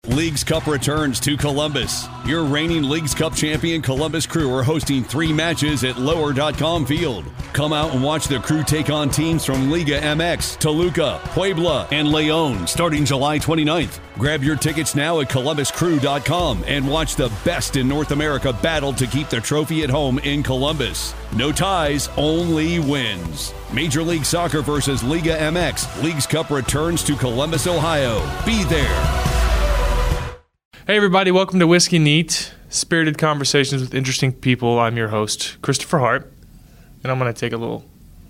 Leagues Cup returns to Columbus. Your reigning Leagues Cup champion Columbus Crew are hosting 3 matches at Lower.com Field. Come out and watch the Crew take on teams from Liga MX, Toluca, Puebla, and Leon starting July 29th. Grab your tickets now at ColumbusCrew.com and watch the best in North America battle to keep the trophy at home in Columbus. No ties, only wins. Major League Soccer versus Liga MX. Leagues Cup returns to Columbus, Ohio. Be there. Hey everybody, welcome to Whiskey Neat, spirited conversations with interesting people. I'm your host, Christopher Hart, and I'm going to take a little...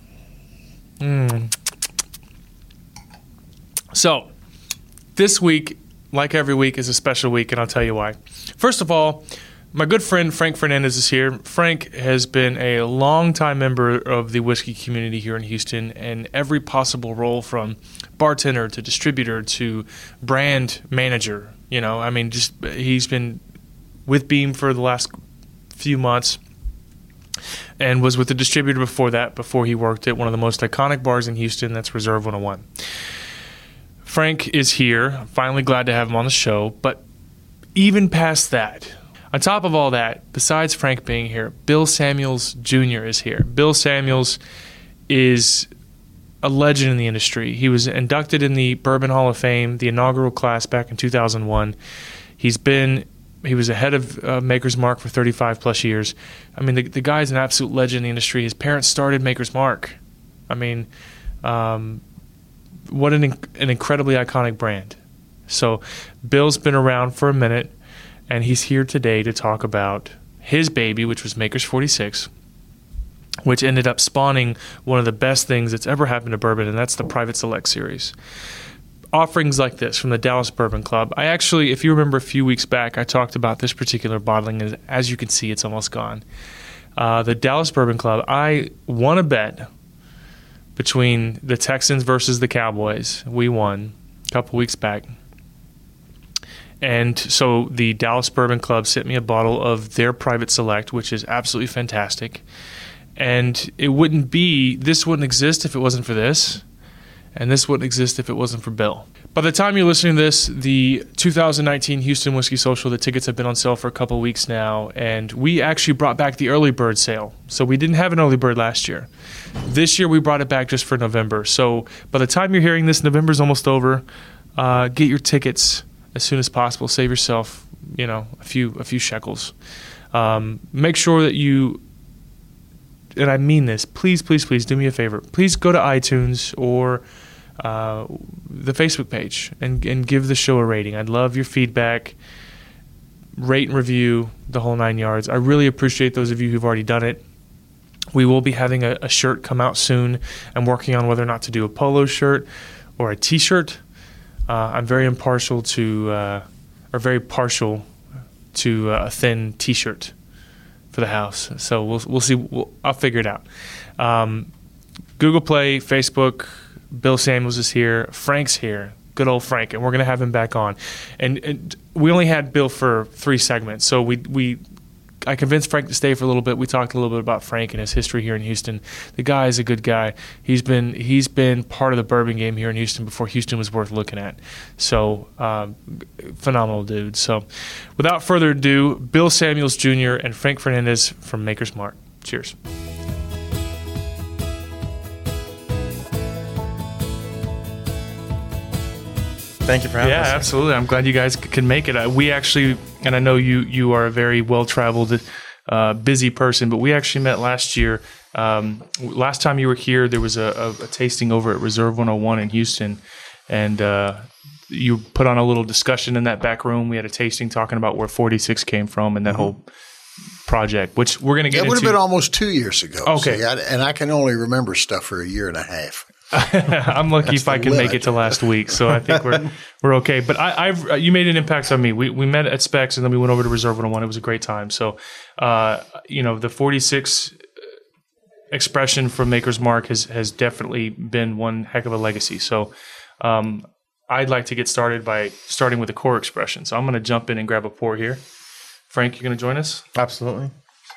So, this week, like every week, is a special week, and I'll tell you why. First of all, my good friend Frank Fernandez is here. Frank has been a longtime member of the whiskey community here in Houston, and every possible role from bartender to distributor to brand manager. You know, I mean, just he's been with Beam for the last few months and was with the distributor before that, before he worked at one of the most iconic bars in Houston, that's Reserve 101. Frank is here. I'm finally glad to have him on the show. But even past that, on top of all that, besides Frank being here, Bill Samuels Jr. is here. Bill Samuels is a legend in the industry. He was inducted in the Bourbon Hall of Fame, the inaugural class back in 2001. He was the head of Maker's Mark for 35 plus years. I mean, the guy's an absolute legend in the industry. His parents started Maker's Mark. I mean, what an incredibly iconic brand. So Bill's been around for a minute, and he's here today to talk about his baby, which was Maker's 46, which ended up spawning one of the best things that's ever happened to bourbon, and that's the Private Select series. Offerings like this from the Dallas Bourbon Club. I actually, if you remember a few weeks back, I talked about this particular bottling, and as you can see, it's almost gone. The Dallas Bourbon Club, I won a bet between the Texans versus the Cowboys. We won a couple weeks back. And so the Dallas Bourbon Club sent me a bottle of their Private Select, which is absolutely fantastic. And this wouldn't exist if it wasn't for this, and this wouldn't exist if it wasn't for Bill. By the time you're listening to this, the 2019 Houston Whiskey Social, the tickets have been on sale for a couple of weeks now, and we actually brought back the early bird sale. So we didn't have an early bird last year. This year we brought it back just for November. So by the time you're hearing this, November's almost over. Get your tickets as soon as possible. Save yourself, a few shekels. Make sure that you... And I mean this, please do me a favor. Please go to iTunes or the Facebook page and give the show a rating. I'd love your feedback. Rate and review, the whole 9 yards. I really appreciate those of you who've already done it. We will be having a shirt come out soon. I'm working on whether or not to do a polo shirt or a T-shirt. I'm very partial to a thin T-shirt for the house. So we'll see. I'll figure it out. Google Play, Facebook, Bill Samuels is here. Frank's here. Good old Frank. And we're going to have him back on. And we only had Bill for 3 segments. So I convinced Frank to stay for a little bit. We talked a little bit about Frank and his history here in Houston. The guy is a good guy. He's been part of the bourbon game here in Houston before Houston was worth looking at. So, phenomenal dude. So, without further ado, Bill Samuels Jr. and Frank Fernandez from Maker's Mark. Cheers. Thank you for having us. Yeah, absolutely. I'm glad you guys can make it. We actually, and I know you are a very well-traveled, busy person, but we actually met last year. Last time you were here, there was a tasting over at Reserve 101 in Houston, and you put on a little discussion in that back room. We had a tasting talking about where 46 came from and that whole project, which we're going to get into. It would have been almost 2 years ago. Okay. See, and I can only remember stuff for a year and a half. I'm lucky if I can make it to last week, so I think we're okay. But you made an impact on me. We met at Specs, and then we went over to Reserve 101. It was a great time. So, the 46 expression from Maker's Mark has definitely been one heck of a legacy. So, I'd like to get started by starting with the core expression. So I'm going to jump in and grab a pour here. Frank, you going to join us? Absolutely.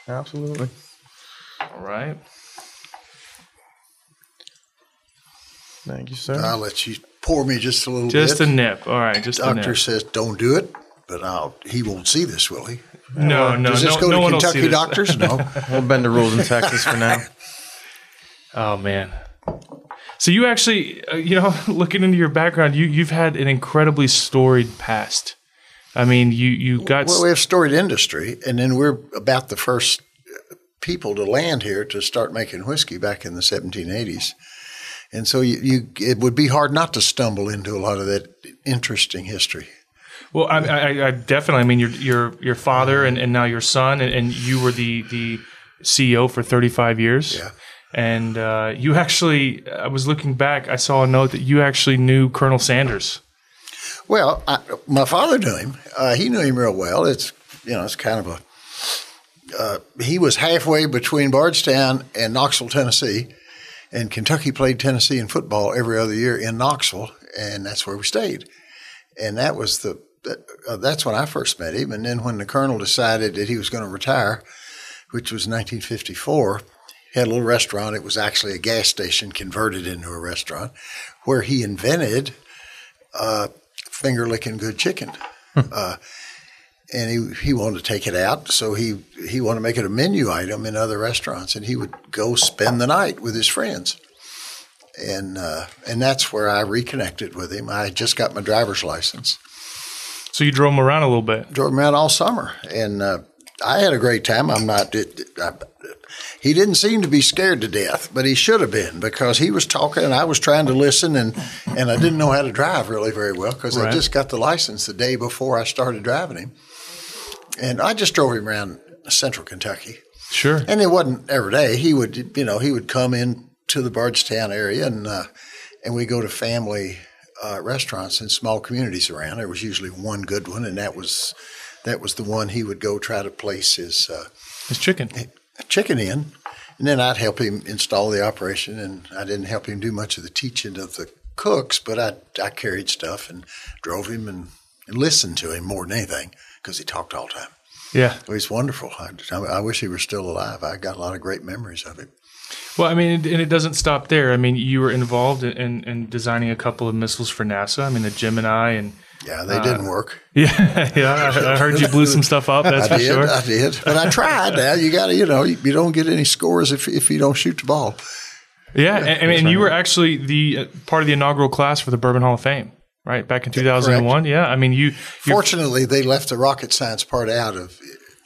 All right. Thank you, sir. I'll let you pour me just a little bit. Just a nip. All right, just a nip. Doctor says, don't do it, but he won't see this, will he? No. Does this go to Kentucky doctors? No. We'll bend the rules in Texas for now. Oh, man. So you actually, looking into your background, you've had an incredibly storied past. I mean, you got... Well, we have storied industry, and then we're about the first people to land here to start making whiskey back in the 1780s. And so it would be hard not to stumble into a lot of that interesting history. Well, I definitely. I mean, your father and now your son, and you were the CEO for 35 years. Yeah. And you actually, I was looking back, I saw a note that you actually knew Colonel Sanders. Well, my father knew him. He knew him real well. It's kind of he was halfway between Bardstown and Knoxville, Tennessee, and Kentucky played Tennessee in football every other year in Knoxville, and that's where we stayed. And that was that's when I first met him. And then when the colonel decided that he was going to retire, which was 1954, he had a little restaurant. It was actually a gas station converted into a restaurant where he invented finger-licking good chicken. And he wanted to take it out, so he wanted to make it a menu item in other restaurants, and he would go spend the night with his friends. And that's where I reconnected with him. I just got my driver's license. So you drove him around a little bit? Drove him around all summer, and I had a great time. He didn't seem to be scared to death, but he should have been, because he was talking and I was trying to listen, and I didn't know how to drive really very well because I just got the license the day before I started driving him. And I just drove him around central Kentucky. Sure. And it wasn't every day. He would come in to the Bardstown area, and we go to family restaurants in small communities around. There was usually one good one, and that was the one he would go try to place his chicken in. And then I'd help him install the operation, and I didn't help him do much of the teaching of the cooks, but I carried stuff and drove him and listened to him more than anything because he talked all the time. Yeah. Well, he's wonderful. I wish he were still alive. I got a lot of great memories of him. Well, I mean, and it doesn't stop there. I mean, you were involved in designing a couple of missiles for NASA. I mean, the Gemini and... Yeah, they didn't work. Yeah, I heard you blew some stuff up, that's for sure. I did. But I tried. Now, you got to, you don't get any scores if you don't shoot the ball. Yeah, and you were actually the part of the inaugural class for the Bourbon Hall of Fame, right, back in 2001? Yeah, I mean, Fortunately, they left the rocket science part out of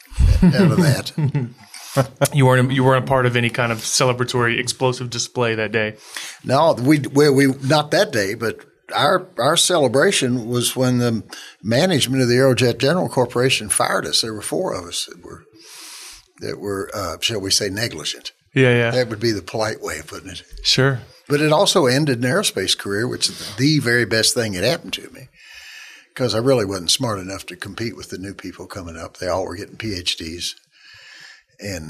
that. You weren't a part of any kind of celebratory explosive display that day. No, we not that day, but our celebration was when the management of the Aerojet General Corporation fired us. There were 4 of us that were shall we say, negligent. Yeah. That would be the polite way of putting it. Sure. But it also ended an aerospace career, which is the very best thing that happened to me, because I really wasn't smart enough to compete with the new people coming up. They all were getting PhDs. And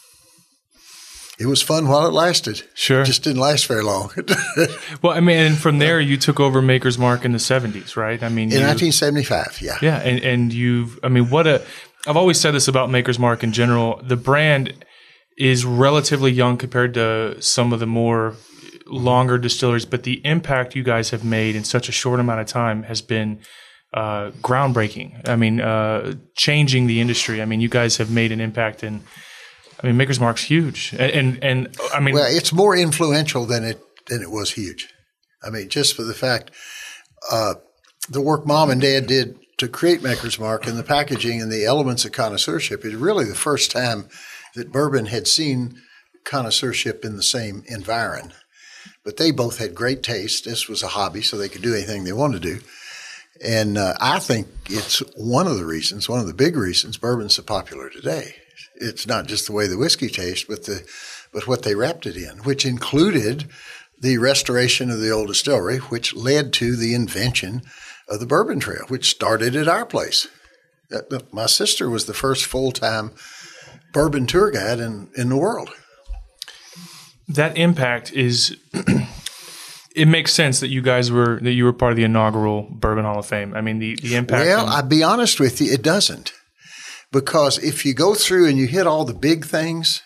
it was fun while it lasted. Sure. It just didn't last very long. Well, I mean, and from there you took over Maker's Mark in the 70s, right? I mean, in 1975, yeah. Yeah, and I've always said this about Maker's Mark in general. The brand is relatively young compared to some of the more longer distilleries, but the impact you guys have made in such a short amount of time has been groundbreaking. I mean, changing the industry. I mean, you guys have made an impact Maker's Mark's huge. And I mean, well, it's more influential than it was huge. I mean, just for the fact, the work Mom and Dad did to create Maker's Mark and the packaging and the elements of connoisseurship is really the first time that bourbon had seen connoisseurship in the same environment. But they both had great taste. This was a hobby, so they could do anything they wanted to do. And I think it's one of the big reasons bourbon's so popular today. It's not just the way the whiskey tastes, but what they wrapped it in, which included the restoration of the old distillery, which led to the invention of the Bourbon Trail, which started at our place. My sister was the first full-time bourbon tour guide in the world. That impact is it makes sense that you were part of the inaugural Bourbon Hall of Fame. I mean, the impact. Well, I'll be honest with you, it doesn't. Because if you go through and you hit all the big things,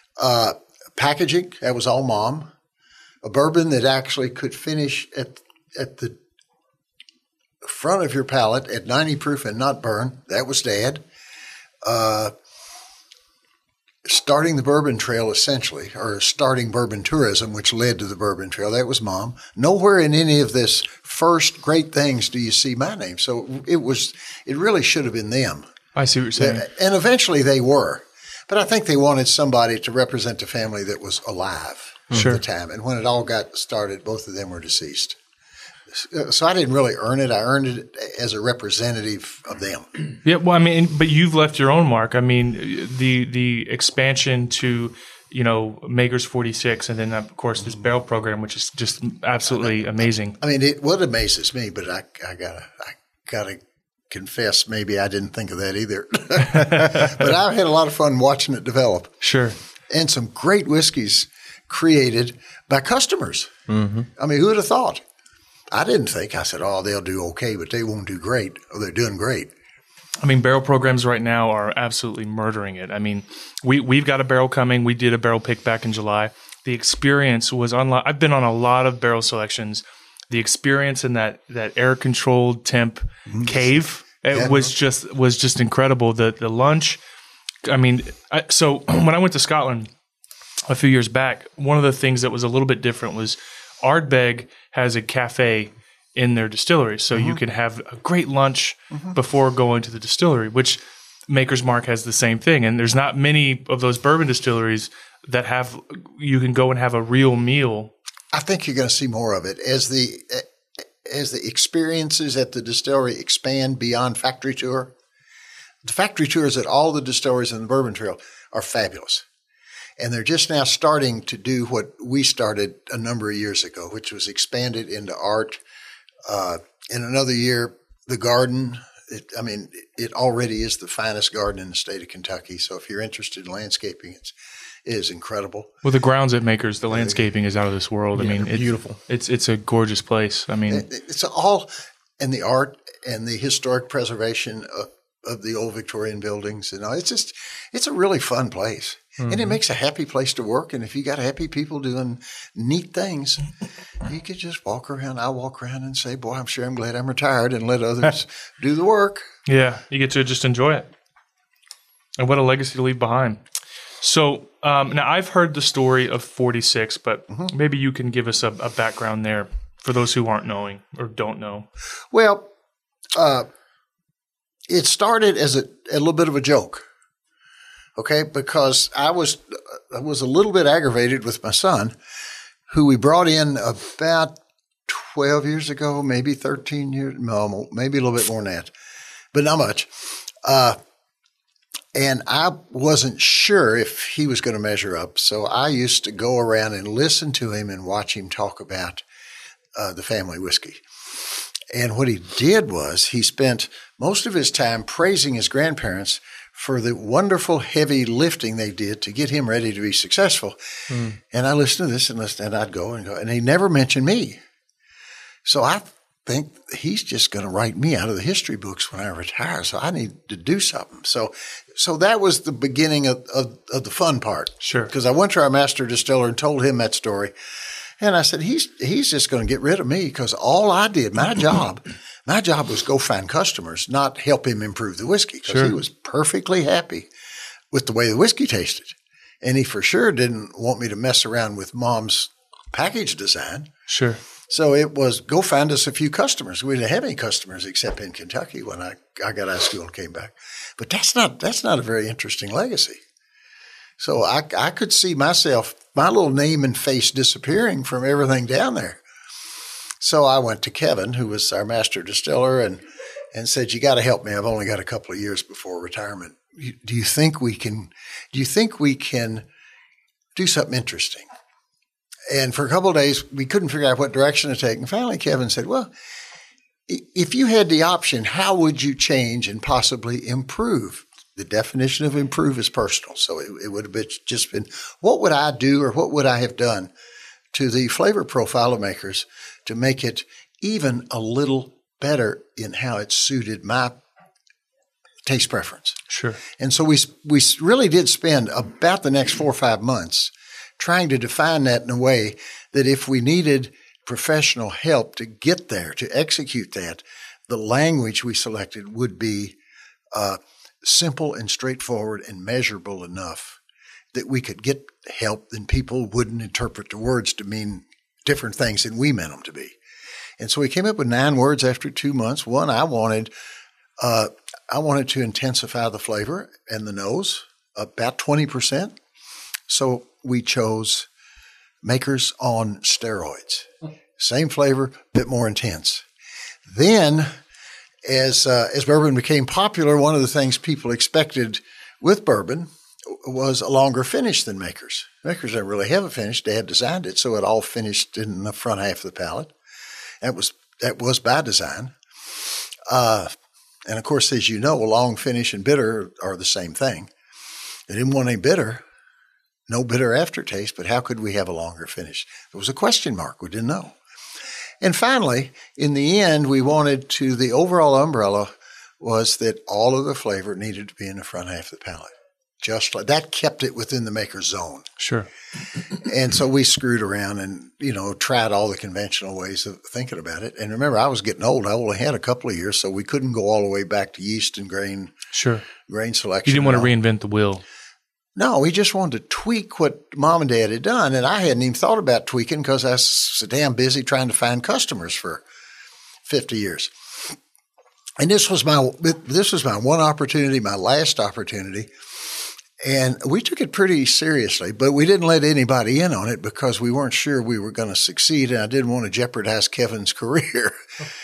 packaging, that was all Mom. A bourbon that actually could finish the front of your palate at 90 proof and not burn. That was Dad. Starting the Bourbon Trail, essentially, or starting bourbon tourism, which led to the Bourbon Trail. That was Mom. Nowhere in any of this first great things do you see my name. So it really should have been them. I see what you're saying. And eventually they were. But I think they wanted somebody to represent a family that was alive at the time. And when it all got started, both of them were deceased. So I didn't really earn it. I earned it as a representative of them. Yeah, well, I mean, but you've left your own mark. I mean, the expansion to, Makers 46, and then of course this barrel program, which is just absolutely amazing. I mean, what amazes me, but I gotta confess, maybe I didn't think of that either. But I had a lot of fun watching it develop. Sure. And some great whiskeys created by customers. Mm-hmm. I mean, who would have thought? I didn't think. I said, they'll do okay, but they won't do great. Oh, they're doing great. I mean, barrel programs right now are absolutely murdering it. I mean, we've got a barrel coming. We did a barrel pick back in July. The experience was unlike. I've been on a lot of barrel selections. The experience in that air-controlled temp cave was just incredible. The lunch. I mean, so when I went to Scotland a few years back, one of the things that was a little bit different was Ardbeg has a cafe in their distillery, so you can have a great lunch before going to the distillery, which Maker's Mark has the same thing. And there's not many of those bourbon distilleries that you can go and have a real meal. I think you're going to see more of it as the experiences at the distillery expand beyond factory tour. The factory tours at all the distilleries in the Bourbon Trail are fabulous. And they're just now starting to do what we started a number of years ago, which was expand it into art. In another year, the garden, it already is the finest garden in the state of Kentucky. So if you're interested in landscaping, it is incredible. Well, the grounds at Makers, the landscaping is out of this world. Yeah, I mean, it's beautiful. It's a gorgeous place. I mean, it's all in the art and the historic preservation of the old Victorian buildings. It's a really fun place. Mm-hmm. And it makes a happy place to work. And if you got happy people doing neat things, you could just walk around. I walk around and say, boy, I'm sure I'm glad I'm retired, and let others do the work. Yeah, you get to just enjoy it. And what a legacy to leave behind. So now I've heard the story of 46, but maybe you can give us a background there for those who aren't knowing or don't know. Well, it started as a little bit of a joke. Okay, because I was a little bit aggravated with my son, who we brought in about 12 years ago, maybe 13 years, no, maybe a little bit more than that, but not much. And I wasn't sure if he was going to measure up, so I used to go around and listen to him and watch him talk about the family whiskey. And what he did was he spent most of his time praising his grandparents for the wonderful heavy lifting they did to get him ready to be successful. Mm. And I listened to this and I'd go, and he never mentioned me. So I think he's just going to write me out of the history books when I retire. So I need to do something. So that was the beginning of the fun part. Sure. Because I went to our master distiller and told him that story. And I said, he's just going to get rid of me, because all I did, my job was go find customers, not help him improve the whiskey, because he was perfectly happy with the way the whiskey tasted. And he for sure didn't want me to mess around with Mom's package design. Sure. So it was go find us a few customers. We didn't have any customers except in Kentucky when I got out of school and came back. But that's not a very interesting legacy. So I could see myself, my little name and face disappearing from everything down there. So I went to Kevin, who was our master distiller, and said, you got to help me. I've only got a couple of years before retirement. Do you think we can do something interesting? And for a couple of days, we couldn't figure out what direction to take. And finally, Kevin said, well, if you had the option, how would you change and possibly improve? The definition of improve is personal. So it would have just been, what would I do, or what would I have done to the flavor profile of Makers to make it even a little better in how it suited my taste preference? Sure. And so we really did spend about the next 4 or 5 months trying to define that in a way that if we needed professional help to get there, to execute that, the language we selected would be simple and straightforward and measurable enough that we could get help and people wouldn't interpret the words to mean different things than we meant them to be. And so we came up with 9 words after 2 months. One, I wanted to intensify the flavor and the nose about 20%. So we chose Makers on steroids. Same flavor, bit more intense. Then, as bourbon became popular, one of the things people expected with bourbon was a longer finish than Makers. Makers didn't really have a finish. Dad designed it, so it all finished in the front half of the palate. That was by design. And of course, as you know, a long finish and bitter are the same thing. They didn't want any bitter, no bitter aftertaste, but how could we have a longer finish? There was a question mark. We didn't know. And finally, in the end, the overall umbrella was that all of the flavor needed to be in the front half of the palate. Just like that kept it within the maker's zone. Sure. And so we screwed around and, tried all the conventional ways of thinking about it. And remember, I was getting old. I only had a couple of years, so we couldn't go all the way back to yeast and grain selection. You didn't want to reinvent the wheel. No, we just wanted to tweak what Mom and Dad had done. And I hadn't even thought about tweaking because I was so damn busy trying to find customers for 50 years. And this was my one opportunity, my last opportunity. And we took it pretty seriously, but we didn't let anybody in on it because we weren't sure we were going to succeed, and I didn't want to jeopardize Kevin's career.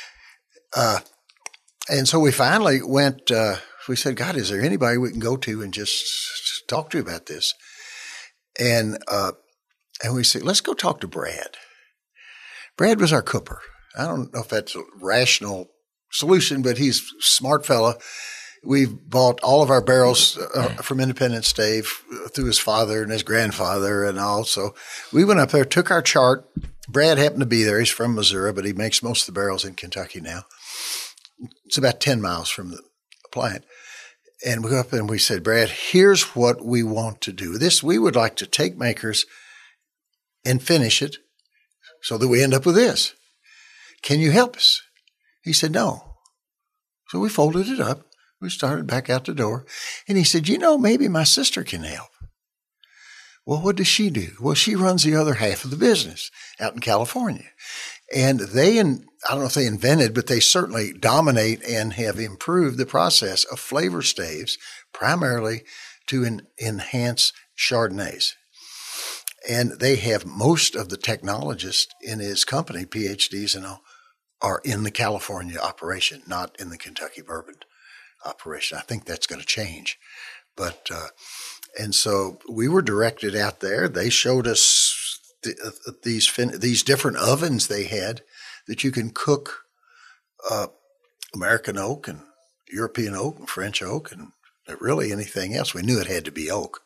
And so we finally went, we said, God, is there anybody we can go to and just talk to about this? And we said, let's go talk to Brad. Brad was our cooper. I don't know if that's a rational solution, but he's a smart fella. We've bought all of our barrels from Independent Stave through his father and his grandfather and all. So we went up there, took our chart. Brad happened to be there. He's from Missouri, but he makes most of the barrels in Kentucky now. It's about 10 miles from the plant. And we go up and we said, Brad, here's what we want to do. We would like to take Makers and finish it so that we end up with this. Can you help us? He said, no. So we folded it up. We started back out the door. And he said, maybe my sister can help. Well, what does she do? Well, she runs the other half of the business out in California. And I don't know if they invented, but they certainly dominate and have improved the process of flavor staves, primarily to enhance Chardonnays. And they have most of the technologists in his company, PhDs and all, are in the California operation, not in the Kentucky bourbon operation. I think that's going to change. But, and so we were directed out there. They showed us these different ovens they had that you can cook American oak and European oak and French oak and really anything else. We knew it had to be oak.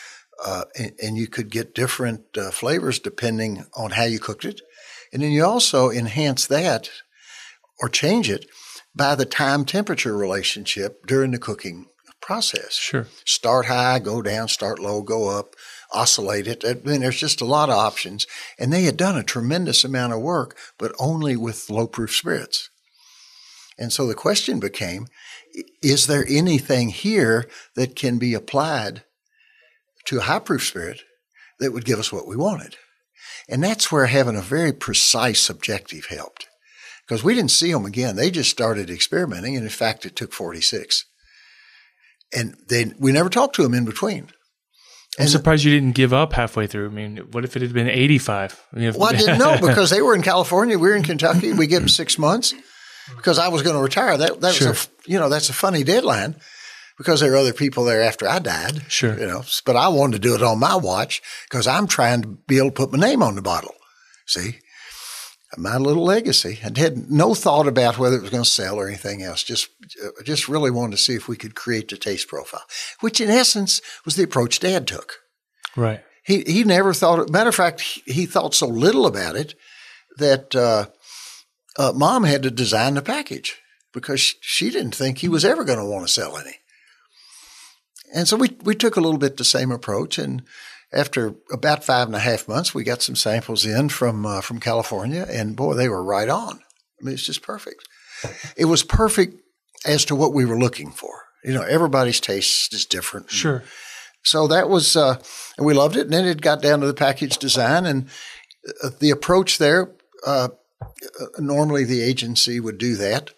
And you could get different flavors depending on how you cooked it. And then you also enhance that or change it by the time-temperature relationship during the cooking process. Sure. Start high, go down, start low, go up, oscillate it. I mean, there's just a lot of options. And they had done a tremendous amount of work, but only with low-proof spirits. And so the question became, is there anything here that can be applied to a high-proof spirit that would give us what we wanted? And that's where having a very precise objective helped. Because we didn't see them again. They just started experimenting, and in fact, it took 46. And we never talked to them in between. I'm surprised you didn't give up halfway through. I mean, what if it had been 85? Well, I didn't know because they were in California. We were in Kentucky. We gave them 6 months because I was going to retire. That sure. was that's a funny deadline because there are other people there after I died. Sure. But I wanted to do it on my watch because I'm trying to be able to put my name on the bottle. See? My little legacy. I had no thought about whether it was going to sell or anything else. Just really wanted to see if we could create the taste profile, which in essence was the approach Dad took. Right. He never thought. Matter of fact, he thought so little about it that Mom had to design the package because she didn't think he was ever going to want to sell any. And so we took a little bit the same approach, and after about 5.5 months, we got some samples in from California, and boy, they were right on. I mean, it's just perfect. It was perfect as to what we were looking for. Everybody's taste is different. Sure. So that was, and we loved it. And then it got down to the package design and the approach there. Normally the agency would do that.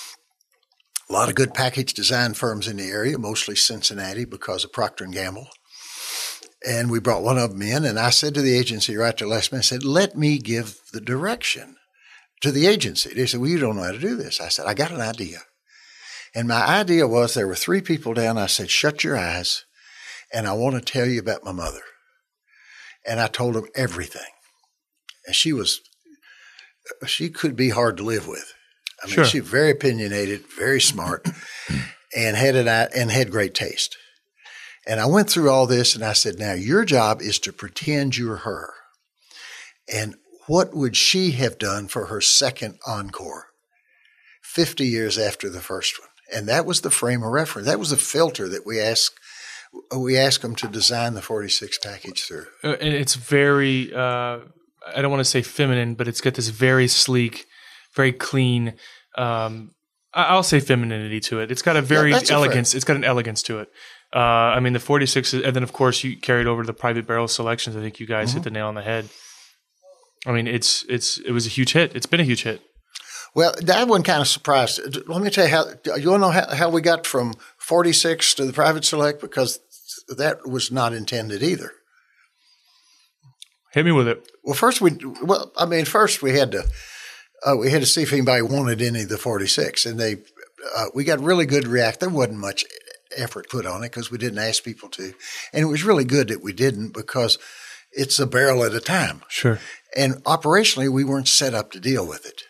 A lot of good package design firms in the area, mostly Cincinnati because of Procter & Gamble. And we brought one of them in, and I said to the agency right to last minute, I said, let me give the direction to the agency. They said, well, you don't know how to do this. I said, I got an idea. And my idea was there were 3 people down. I said, shut your eyes, and I want to tell you about my mother. And I told them everything. And she could be hard to live with. I mean, She was very opinionated, very smart, and had great taste. And I went through all this, and I said, now your job is to pretend you're her. And what would she have done for her second encore 50 years after the first one? And that was the frame of reference. That was the filter that we asked them to design the 46 package through. And it's very, I don't want to say feminine, but it's got this very sleek, very clean, I'll say femininity to it. It's got a very elegance. It's got an elegance to it. I mean, the 46, and then of course you carried over the private barrel selections. I think you guys hit the nail on the head. I mean, it was a huge hit. It's been a huge hit. Well, that one kind of surprised. Let me tell you you want to know how we got from 46 to the private select, because that was not intended either. Hit me with it. Well, first we had to see if anybody wanted any of the 46, and we got really good react. There wasn't much effort put on it because we didn't ask people to, and it was really good that we didn't, because it's a barrel at a time. Sure. And operationally, we weren't set up to deal with it.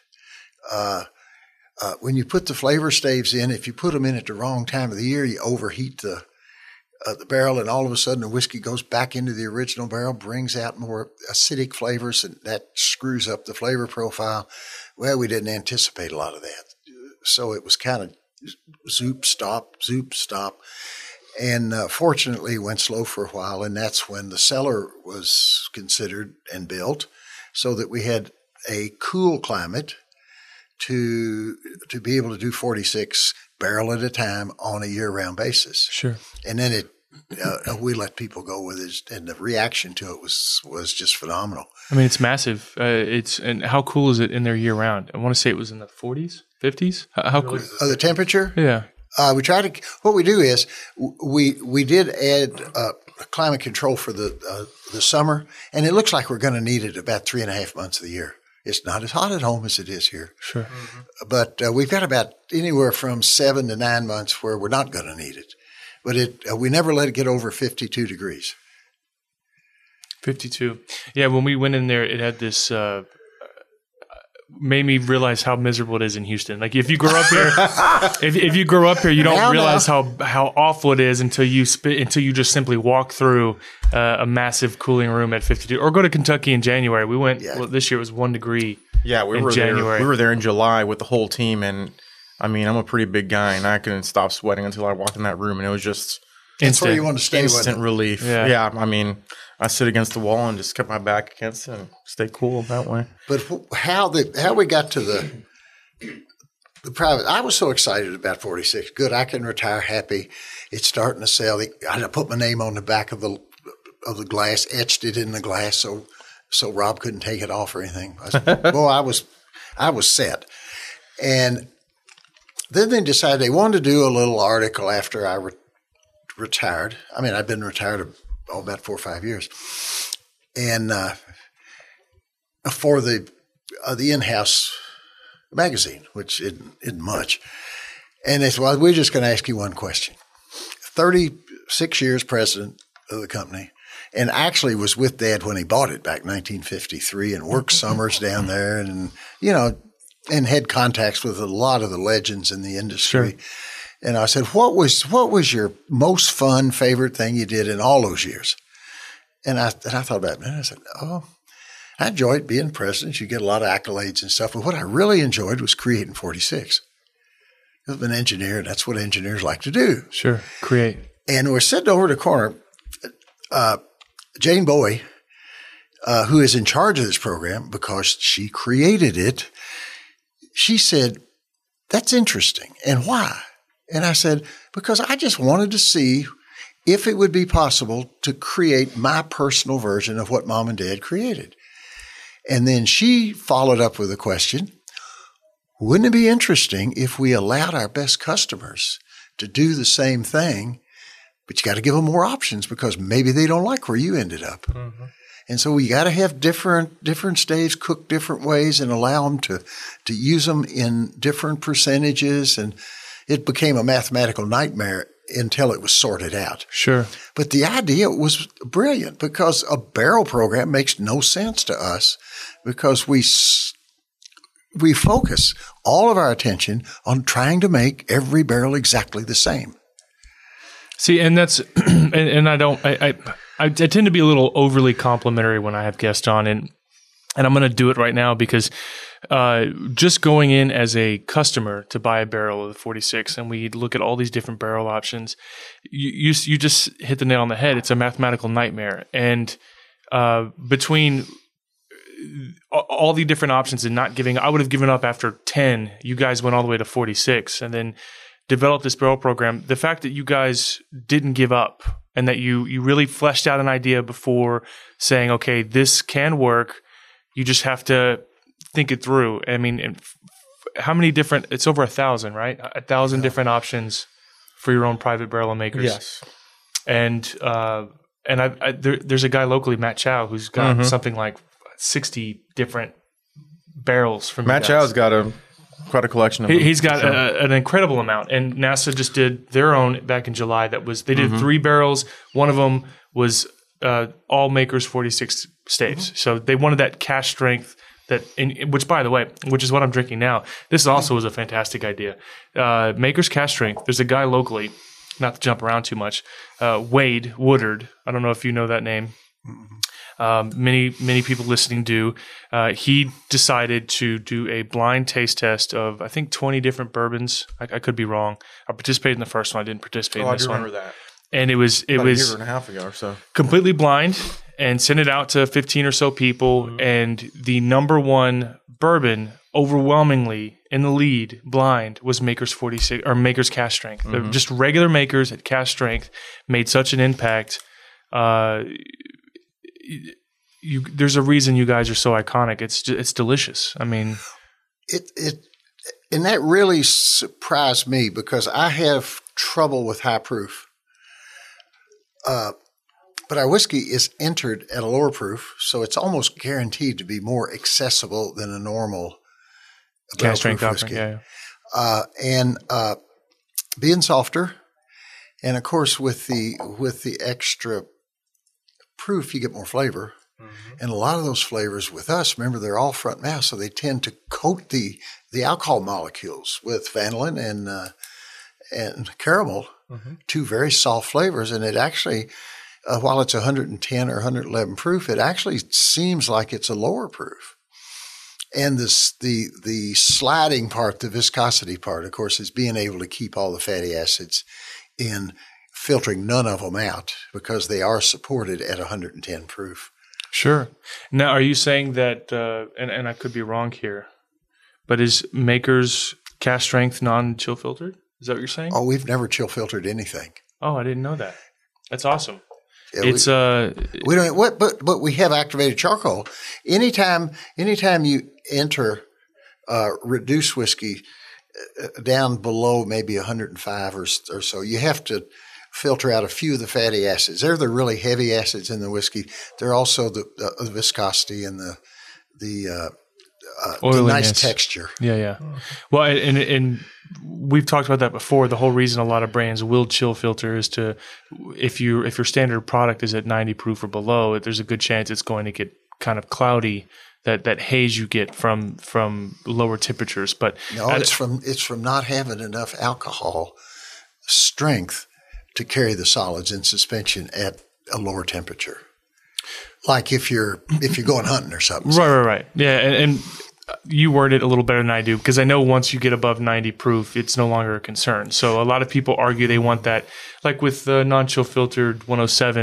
When you put the flavor staves in, if you put them in at the wrong time of the year, you overheat the barrel, and all of a sudden the whiskey goes back into the original barrel, brings out more acidic flavors, and that screws up the flavor profile. Well, we didn't anticipate a lot of that. So it was kind of zoop, stop. And fortunately, it went slow for a while, and that's when the cellar was considered and built so that we had a cool climate to be able to do 46 barrel at a time on a year-round basis. Sure. And then we let people go with it, and the reaction to it was just phenomenal. I mean, it's massive. And how cool is it in there year-round? I want to say it was in the 40s, 50s. How cool? The temperature? Yeah. We try to. What we do is we did add climate control for the summer, and it looks like we're going to need it about 3.5 months of the year. It's not as hot at home as it is here. Sure. Mm-hmm. But we've got about anywhere from 7 to 9 months where we're not going to need it. But we never let it get over 52 degrees. 52. Yeah, when we went in there, it had this made me realize how miserable it is in Houston. Like if you grow up here, if you grow up here, you don't realize how awful it is until you just simply walk through a massive cooling room at 52. Or go to Kentucky in January. We went this year. It was 1 degree. Yeah, we were January. We were there in July with the whole team, and I mean, I'm a pretty big guy, and I couldn't stop sweating until I walked in that room, and it was just that's where you want to stay. Instant relief. Yeah. I mean, I sit against the wall and just kept my back against it and stay cool that way. But how we got to the private, I was so excited about 46. Good, I can retire happy. It's starting to sell. I put my name on the back of the glass, etched it in the glass, so Rob couldn't take it off or anything. I was set. And then they decided they wanted to do a little article after I retired. I mean, I've been retired about 4 or 5 years, and for the in-house magazine, which isn't much. And they said, well, we're just going to ask you one question. 36 years president of the company, and actually was with Dad when he bought it back in 1953 and worked summers down there, and and had contacts with a lot of the legends in the industry. Sure. And I said, what was your most fun, favorite thing you did in all those years? And I thought about it, and I said, I enjoyed being president. You get a lot of accolades and stuff. But what I really enjoyed was creating 46. I'm an engineer, and that's what engineers like to do. Sure, create. And we're sitting over the corner. Jane Bowie, who is in charge of this program because she created it, she said, "That's interesting. And why?" And I said, "Because I just wanted to see if it would be possible to create my personal version of what Mom and Dad created." And then she followed up with a question, wouldn't it be interesting if we allowed our best customers to do the same thing, but you got to give them more options because maybe they don't like where you ended up. Mm-hmm. And so we got to have different staves cooked different ways and allow them to use them in different percentages. And it became a mathematical nightmare until it was sorted out. Sure. But the idea was brilliant because a barrel program makes no sense to us because we focus all of our attention on trying to make every barrel exactly the same. See, and that's, and I tend to be a little overly complimentary when I have guests on, and I'm going to do it right now because just going in as a customer to buy a barrel of the 46, and we look at all these different barrel options, you just hit the nail on the head. It's a mathematical nightmare, and between all the different options and not giving, I would have given up after 10. You guys went all the way to 46, and then developed this barrel program. The fact that you guys didn't give up and that you really fleshed out an idea before saying, okay, this can work. You just have to think it through. I mean, how many different, it's over 1,000, right? 1,000 different options for your own private barrel makers. Yes. And there's a guy locally, Matt Chow, who's got something like 60 different barrels from Matt Chow's got quite a collection of them. He's got an incredible amount, and NASA just did their own back in July. They did 3 barrels. One of them was all Makers 46 staves. So they wanted that cash strength which, by the way, which is what I'm drinking now. This also was a fantastic idea. Makers cash strength. There's a guy locally, not to jump around too much, Wade Woodard. I don't know if you know that name. Many people listening do. He decided to do a blind taste test of, I think, 20 different bourbons. I could be wrong. I participated in the first one. I didn't participate in this one. I do remember that. And it was a year and a half ago or so. Completely blind, and sent it out to 15 or so people. Mm-hmm. And the number one bourbon, overwhelmingly in the lead, blind, was Makers 46 or Makers Cash Strength. They're just regular Makers at Cash Strength made such an impact. There's a reason you guys are so iconic. It's delicious. I mean, and that really surprised me because I have trouble with high proof. But our whiskey is entered at a lower proof, so it's almost guaranteed to be more accessible than a normal cask strength whiskey. Yeah. And being softer, and of course with the extra proof, you get more flavor. Mm-hmm. And a lot of those flavors with us, remember, they're all front mouth, so they tend to coat the alcohol molecules with vanillin and caramel, two very soft flavors. And it actually, while it's 110 or 111 proof, it actually seems like it's a lower proof. And the sliding part, the viscosity part, of course, is being able to keep all the fatty acids in, filtering none of them out because they are supported at 110 proof. Sure. Now, are you saying that, and I could be wrong here, but is Makers Cask Strength non-chill filtered? Is that what you're saying? Oh, we've never chill filtered anything. Oh, I didn't know that. That's awesome. Yeah, we don't. But we have activated charcoal. Anytime you enter reduced whiskey down below maybe 105 or so, you have to filter out a few of the fatty acids. They're the really heavy acids in the whiskey. They're also the viscosity and the nice texture. Yeah. Well, and we've talked about that before. The whole reason a lot of brands will chill filter is to, if your standard product is at 90 proof or below, there's a good chance it's going to get kind of cloudy. That haze you get from lower temperatures. But no, it's from not having enough alcohol strength to carry the solids in suspension at a lower temperature. Like if you're going hunting or something. Right. Yeah, and you word it a little better than I do because I know once you get above 90 proof, it's no longer a concern. So a lot of people argue they want that, like with the non-chill filtered 107,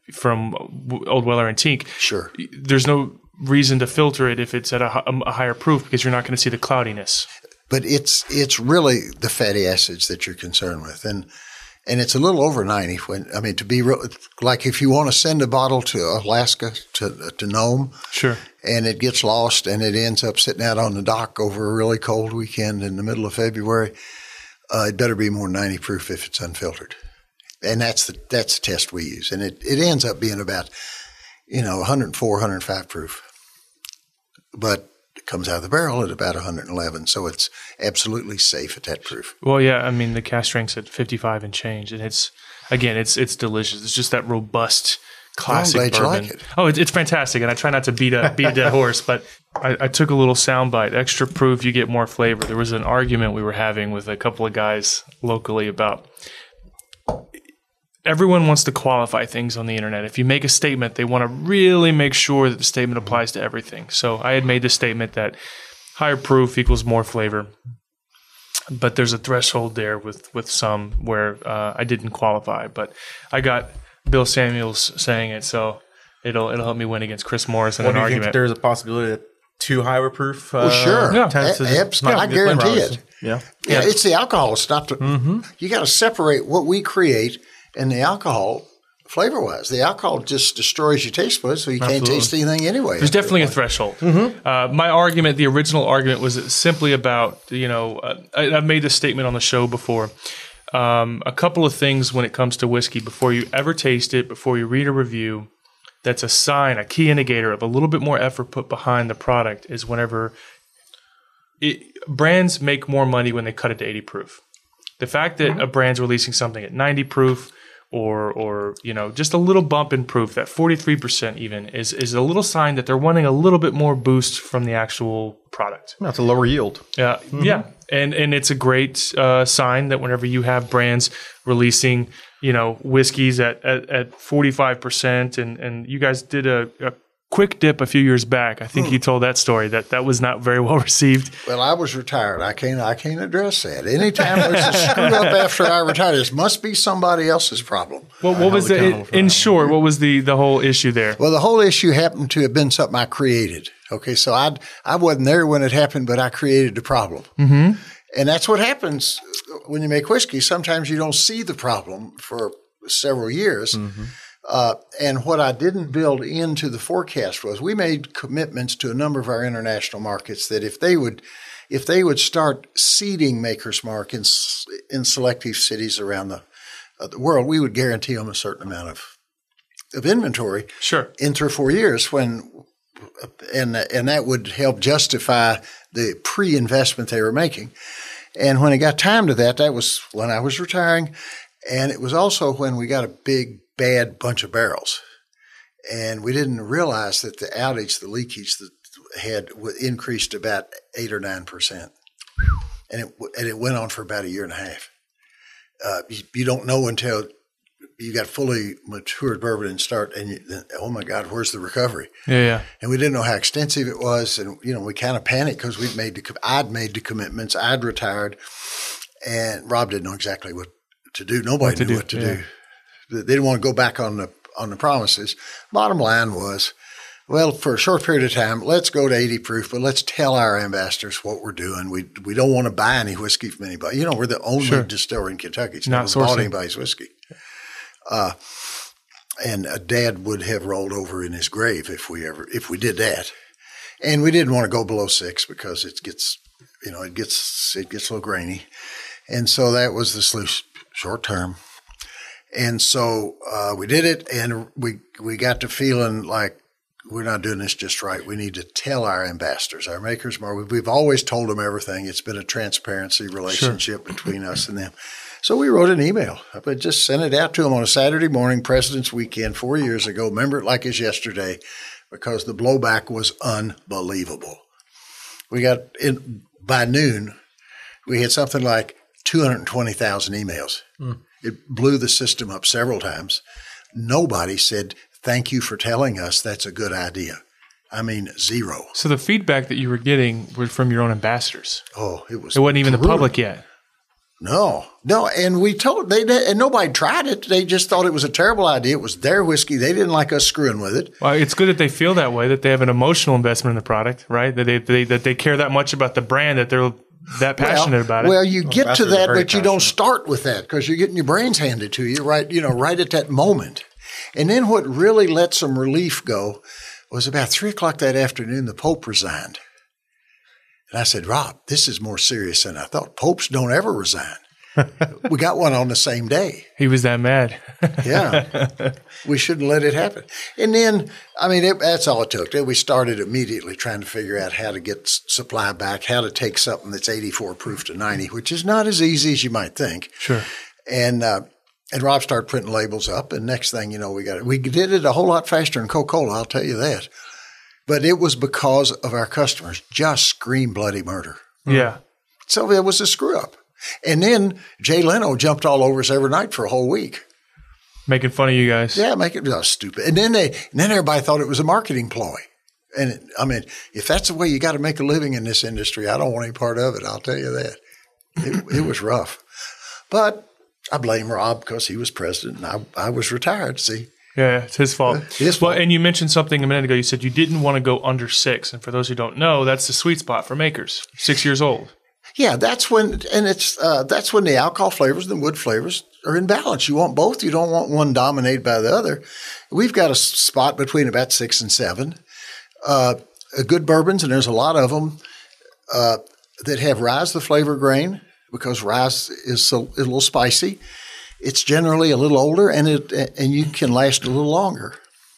from Old Weller and Tink. Sure. There's no reason to filter it if it's at a higher proof because you're not going to see the cloudiness. But it's really the fatty acids that you're concerned with. And it's a little over 90 to be real, like if you want to send a bottle to Alaska, to Nome. Sure. And it gets lost and it ends up sitting out on the dock over a really cold weekend in the middle of February, it better be more than 90 proof if it's unfiltered. And that's the test we use. And it ends up being about, 104, 105 proof. But it comes out of the barrel at about 111. So it's absolutely safe at that proof. Well, yeah, I mean, the cask strength's at 55 and change. And it's delicious. It's just that robust classic bourbon. Like it. Oh, it's fantastic. And I try not to beat a dead horse, but I took a little soundbite. Extra proof, you get more flavor. There was an argument we were having with a couple of guys locally about everyone wants to qualify things on the internet. If you make a statement, they want to really make sure that the statement applies to everything. So I had made the statement that higher proof equals more flavor. But there's a threshold there with some where I didn't qualify. But I got Bill Samuels saying it, so it'll help me win against Chris Morris in an argument. Think there's a possibility that too high of proof? Well, sure. Yeah. I guarantee it. Yeah. Yeah, it's the alcohol. It's not the you got to separate what we create and the alcohol flavor-wise. The alcohol just destroys your taste buds, so you can't taste anything anyway. There's definitely a threshold. My argument, the original argument, was simply about, I've made this statement on the show before. A couple of things when it comes to whiskey, before you ever taste it, before you read a review, that's a sign, a key indicator of a little bit more effort put behind the product is whenever brands make more money when they cut it to 80 proof. The fact that a brand's releasing something at 90 proof or just a little bump in proof, that 43% even, is a little sign that they're wanting a little bit more boost from the actual product. That's a lower yield. Yeah. And it's a great sign that whenever you have brands releasing, whiskeys at 45%, and you guys did a quick dip a few years back. I think you told that story that was not very well received. Well, I was retired. I can't address that. Anytime there's a screw up after I retired, this must be somebody else's problem. Well, what was in short? What was the whole issue there? Well, the whole issue happened to have been something I created. Okay, so I wasn't there when it happened, but I created the problem. Mm-hmm. And that's what happens when you make whiskey. Sometimes you don't see the problem for several years. Mm-hmm. And what I didn't build into the forecast was we made commitments to a number of our international markets that if they would start seeding Maker's Mark in selective cities around the world, we would guarantee them a certain amount of inventory. Sure. In 3 or 4 years and that would help justify the pre-investment they were making. And when it got time to that was when I was retiring. And it was also when we got a big, bad bunch of barrels. And we didn't realize that the outage, the leakage that had increased about 8 or 9%. And it went on for about a year and a half. You don't know until you got fully matured bourbon and oh my God, where's the recovery? Yeah. And we didn't know how extensive it was. And, we kind of panicked because I'd made the commitments. I'd retired and Rob didn't know exactly what to do. Nobody knew what to do. They didn't want to go back on the promises. Bottom line was, well, for a short period of time, let's go to 80 proof, but let's tell our ambassadors what we're doing. We don't want to buy any whiskey from anybody. We're the only distillery in Kentucky. It's not never bought anybody's whiskey. And Dad would have rolled over in his grave if we did that. And we didn't want to go below 6 because it gets a little grainy. And so that was the solution, short term. And so we did it, and we got to feeling like we're not doing this just right. We need to tell our ambassadors, our Maker's Mark. We've always told them everything. It's been a transparency relationship between us and them. So we wrote an email. I just sent it out to them on a Saturday morning, President's Weekend, 4 years ago. Remember it like it's yesterday, because the blowback was unbelievable. We got by noon, we had something like 220,000 emails. It blew the system up several times. Nobody said, thank you for telling us that's a good idea. I mean, zero. So the feedback that you were getting was from your own ambassadors. Oh, it wasn't even the public yet. No, and we told and nobody tried it. They just thought it was a terrible idea. It was their whiskey. They didn't like us screwing with it. Well, it's good that they feel that way, that they have an emotional investment in the product, right? That they care that much about the brand, that they're that passionate about it. Well, you get to that, but you don't start with that because you're getting your brains handed to you right at that moment. And then what really let some relief go was about 3:00 that afternoon, the Pope resigned. And I said, Rob, this is more serious than I thought. Popes don't ever resign. We got one on the same day. He was that mad. Yeah. We shouldn't let it happen. And then, that's all it took. Then we started immediately trying to figure out how to get supply back, how to take something that's 84 proof to 90, which is not as easy as you might think. Sure. And Rob started printing labels up. And next thing you know, we did it a whole lot faster than Coca-Cola, I'll tell you that. But it was because of our customers just screamed bloody murder. Yeah. So it was a screw up. And then Jay Leno jumped all over us every night for a whole week. Making fun of you guys. Yeah, stupid. And then everybody thought it was a marketing ploy. And if that's the way you got to make a living in this industry, I don't want any part of it. I'll tell you that. It was rough. But I blame Rob because he was president and I was retired, see. Yeah, it's his fault. Well, and you mentioned something a minute ago. You said you didn't want to go under 6. And for those who don't know, that's the sweet spot for makers, 6 years old. Yeah, that's when the alcohol flavors and the wood flavors are in balance. You want both. You don't want one dominated by the other. We've got a spot between about 6 and 7. Good bourbons, and there's a lot of them that have rye as the flavor grain because rye is a little spicy. It's generally a little older, and you can last a little longer.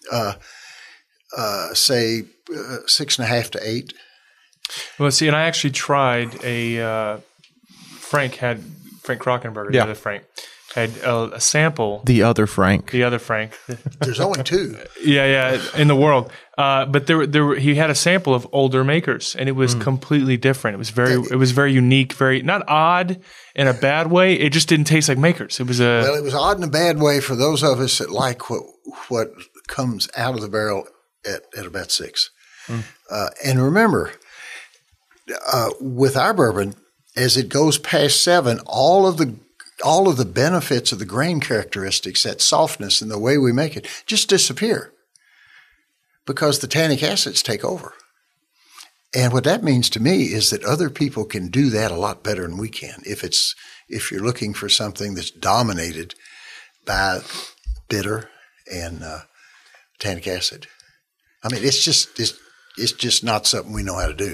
Say 6.5 to 8. Well, see, and I actually tried Frank Krockenberger, the other Frank, had a sample. The other Frank. There's only 2. Yeah, in the world. But he had a sample of older makers, and it was completely different. It was very unique, very not odd in a bad way. It just didn't taste like makers. It was it was odd in a bad way for those of us that like what comes out of the barrel at about 6. And remember, with our bourbon, as it goes past 7, all of the benefits of the grain characteristics, that softness and the way we make it, just disappear because the tannic acids take over. And what that means to me is that other people can do that a lot better than we can. If you're looking for something that's dominated by bitter and tannic acid, it's just not something we know how to do.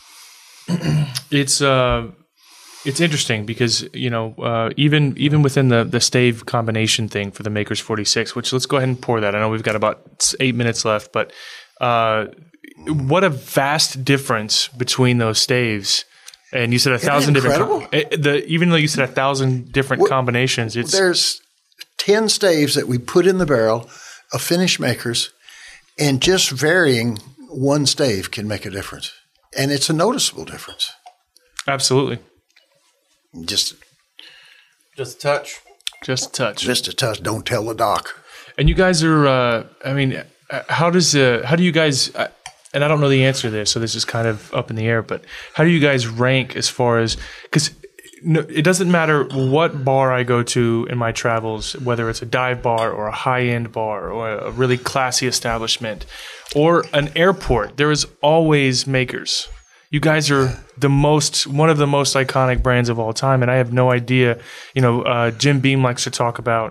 It's interesting because even within the stave combination thing for the Makers 46, which let's go ahead and pour that. I know we've got about 8 minutes left, but what a vast difference between those staves. And you said 1,000 different. Even though you said 1,000 different combinations, there's 10 staves that we put in the barrel of finished Makers, and just varying one stave can make a difference. And it's a noticeable difference. Absolutely. Just a touch. Just a touch. Just a touch. Don't tell the doc. And you guys are, how do you guys, and I don't know the answer to this, so this is kind of up in the air, but how do you guys rank as far as, because it doesn't matter what bar I go to in my travels, whether it's a dive bar or a high-end bar or a really classy establishment or an airport, there is always Makers. You guys are one of the most iconic brands of all time, and I have no idea. Jim Beam likes to talk about,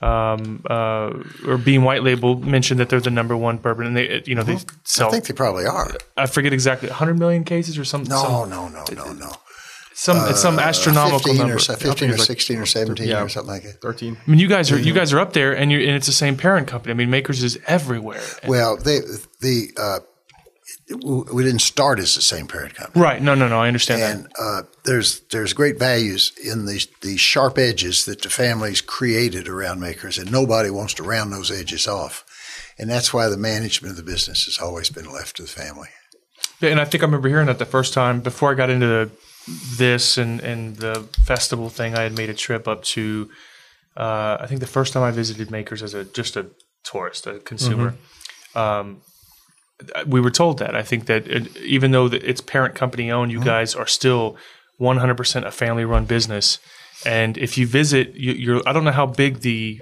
or Beam White Label mentioned that they're the number 1 bourbon, and they sell. I think they probably are. I forget exactly, 100 million cases or something. No. Some astronomical number, 15 or 16 or 17 or something like that. 13. You guys are up there, and it's the same parent company. Makers is everywhere. Well, we didn't start as the same parent company. Right. No, I understand that. And there's great values in these sharp edges that the families created around Makers, and nobody wants to round those edges off. And that's why the management of the business has always been left to the family. Yeah, and I think I remember hearing that the first time, before I got into this and the festival thing, I had made a trip up to, I think the first time I visited Makers as just a tourist, a consumer. Mm-hmm. We were told that. I think that even though it's parent company owned, you guys are still 100% a family run business. And if you visit, I don't know how big the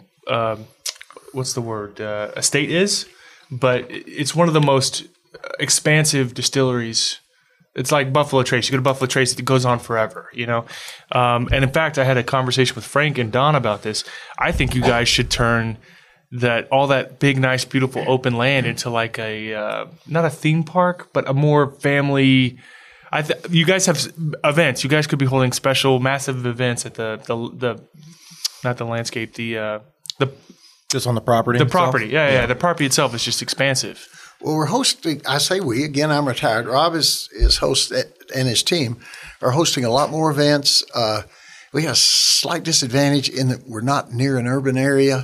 estate is, but it's one of the most expansive distilleries. It's like Buffalo Trace. You go to Buffalo Trace, it goes on forever, And in fact, I had a conversation with Frank and Don about this. I think you guys should turn all that big, nice, beautiful open land into like not a theme park, but a more family. You guys have events. You guys could be holding special, massive events at the not the landscape, just on the property. The property, yeah. The property itself is just expansive. Well, we're hosting. I say we again. I'm retired. Rob is host, and his team are hosting a lot more events. We have a slight disadvantage in that we're not near an urban area,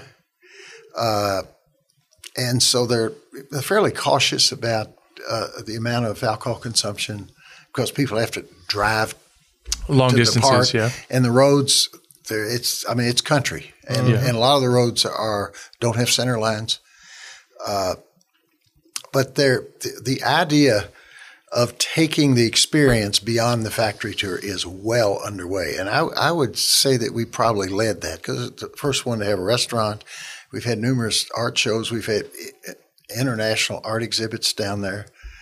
and so they're fairly cautious about the amount of alcohol consumption because people have to drive long to distances, the park, and the roads. It's country, and a lot of the roads don't have center lines. But the idea of taking the experience beyond the factory tour is well underway. And I would say that we probably led that because it's the first one to have a restaurant. We've had numerous art shows. We've had international art exhibits down there.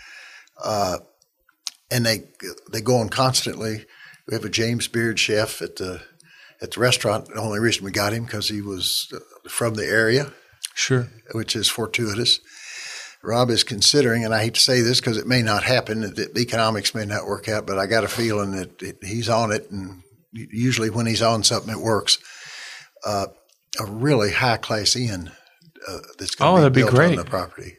And they go on constantly. We have a James Beard chef at the restaurant. The only reason we got him because he was from the area. Sure. Which is fortuitous. Rob is considering, and I hate to say this because it may not happen, the economics may not work out, but I got a feeling that he's on it, and usually when he's on something, it works. A really high-class inn that's going to be built on the property.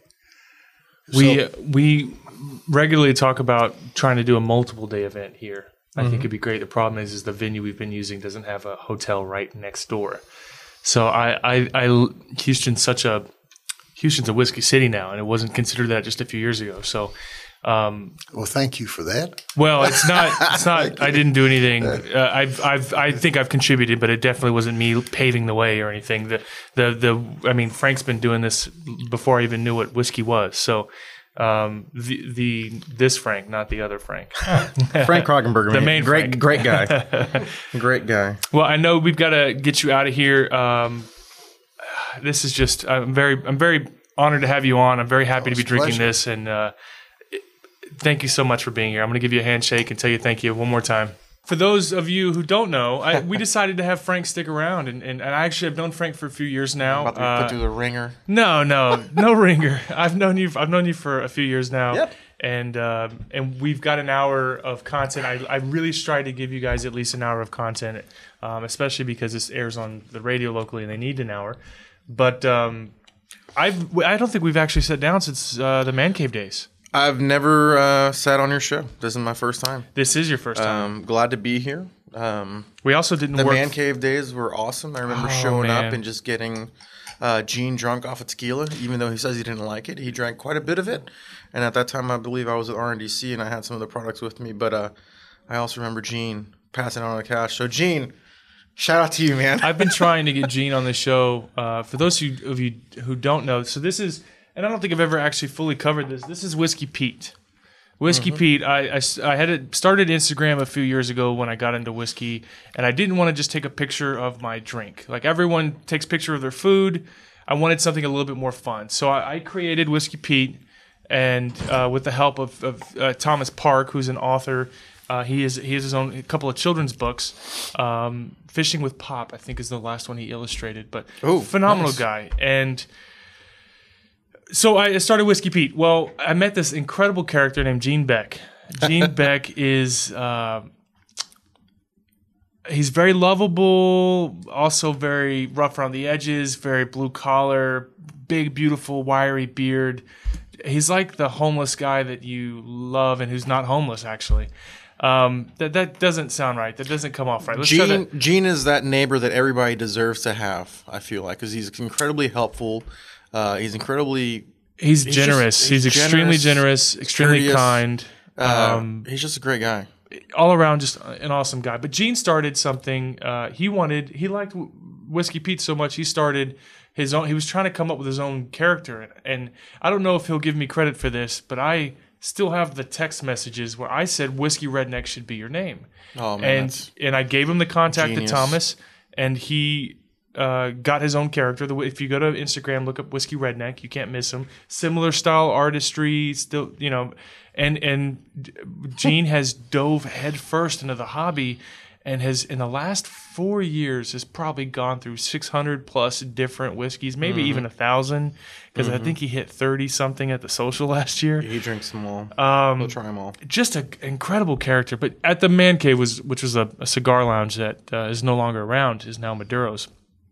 We regularly talk about trying to do a multiple-day event here. I think it'd be great. The problem is the venue we've been using doesn't have a hotel right next door. So Houston's a whiskey city now, and it wasn't considered that just a few years ago. So, well, thank you for that. Well, it's not. It's not. I didn't do anything. I think I've contributed, but it definitely wasn't me paving the way or anything. Frank's been doing this before I even knew what whiskey was. So, this Frank, not the other Frank. Frank Krogenberger, the main great guy, great guy. Well, I know we've got to get you out of here. This is just I'm very honored to have you on. I'm very happy to be drinking this, and thank you so much for being here. I'm going to give you a handshake and tell you thank you one more time. For those of you who don't know, we decided to have Frank stick around, and I actually have known Frank for a few years now. About to put through the ringer. No ringer. I've known you for a few years now. Yep. And we've got an hour of content. I really strive to give you guys at least an hour of content, especially because this airs on the radio locally and they need an hour. But I don't think we've actually sat down since the Man Cave days. I've never sat on your show. This is my first time. This is your first time. Glad to be here. We also didn't work. The Man Cave days were awesome. I remember showing up and just getting Gene drunk off of tequila, even though he says he didn't like it. He drank quite a bit of it. And at that time, I believe I was at RNDC and I had some of the products with me. But I also remember Gene passing on the cash. So, Gene, shout out to you, man. I've been trying to get Gene on the show. For those of you who don't know, so this is, and I don't think I've ever actually fully covered this. This is Whiskey Pete. Whiskey Pete, I had started Instagram a few years ago when I got into whiskey, and I didn't want to just take a picture of my drink. Like everyone takes a picture of their food. I wanted something a little bit more fun. So I created Whiskey Pete, and with the help of Thomas Park, who's an author, he has his own a couple of children's books. Fishing with Pop, I think, is the last one he illustrated, but phenomenal guy. And so I started Whiskey Pete. Well, I met this incredible character named Gene Beck. Gene Beck is he's very lovable, also very rough around the edges, very blue collar, big, beautiful, wiry beard. He's like the homeless guy that you love and who's not homeless, actually. That doesn't sound right. That doesn't come off right. Gene is that neighbor that everybody deserves to have, I feel like, because he's incredibly helpful. He's generous. He's extremely generous, extremely courteous, kind. He's just a great guy. All around, just an awesome guy. But Gene started something. He liked Whiskey Pete so much. He started his own. He was trying to come up with his own character, and I don't know if he'll give me credit for this, but I still have the text messages where I said Whiskey Redneck should be your name. Oh man, and I gave him the contact genius. to Thomas, and he got his own character. If you go to Instagram, look up Whiskey Redneck, you can't miss him. Similar style artistry, still, and Gene has dove headfirst into the hobby, and has in the last 4 years has probably gone through 600 plus different whiskeys, maybe even 1,000, because I think he hit 30 something at the social last year. He drinks them all. He'll try them all. Just an incredible character. But at the Man Cave, which was a cigar lounge that is no longer around, is now Maduro's.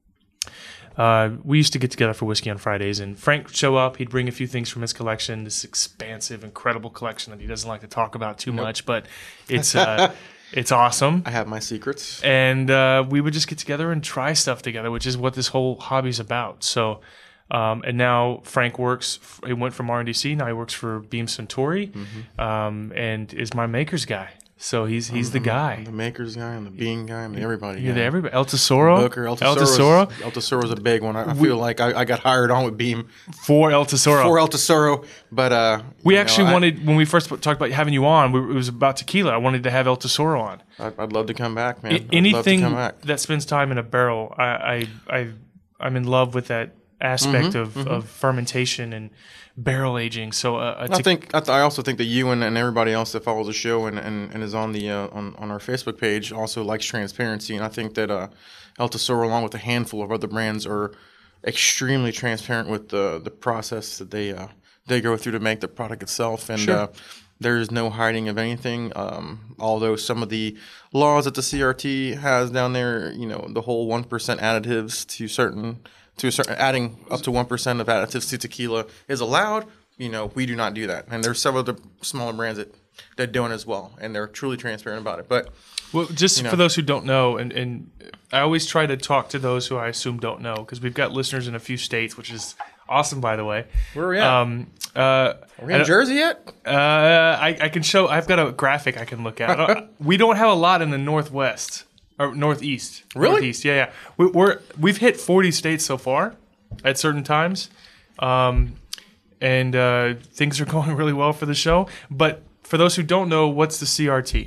We used to get together for whiskey on Fridays, and Frank would show up. He'd bring a few things from his collection, this expansive, incredible collection that he doesn't like to talk about too much, but it's it's awesome. I have my secrets. And we would just get together and try stuff together, which is what this whole hobby's about. So, and now Frank he went from RNDC, now he works for Beam Suntory, and is my maker's guy. So he's the guy. The maker's guy and the bean guy and the everybody guy. Yeah, everybody. El Tesoro. Booker, El Tesoro's a big one. I feel like I got hired on with Beam. For El Tesoro. But we actually wanted, when we first talked about having you on, it was about tequila. I wanted to have El Tesoro on. I'd love to come back, man. Anything that spends time in a barrel, I'm in love with that aspect of fermentation and barrel aging. So I also think that you and everybody else that follows the show and is on the on our Facebook page also likes transparency, and I think that El Tesoro, along with a handful of other brands, are extremely transparent with the process that they go through to make the product itself, and there is no hiding of anything. Although some of the laws that the CRT has down there, the whole 1% additives to a certain adding up to 1% of additives to tequila is allowed. We do not do that, and there's several other smaller brands that don't as well, and they're truly transparent about it. But for those who don't know, and I always try to talk to those who I assume don't know, because we've got listeners in a few states, which is awesome, by the way. Where are we at? Are we in Jersey yet? I can show. I've got a graphic I can look at. We don't have a lot in the Northwest. Or Northeast. Really? Northeast, yeah. We've hit 40 states so far at certain times. And things are going really well for the show. But for those who don't know, what's the CRT?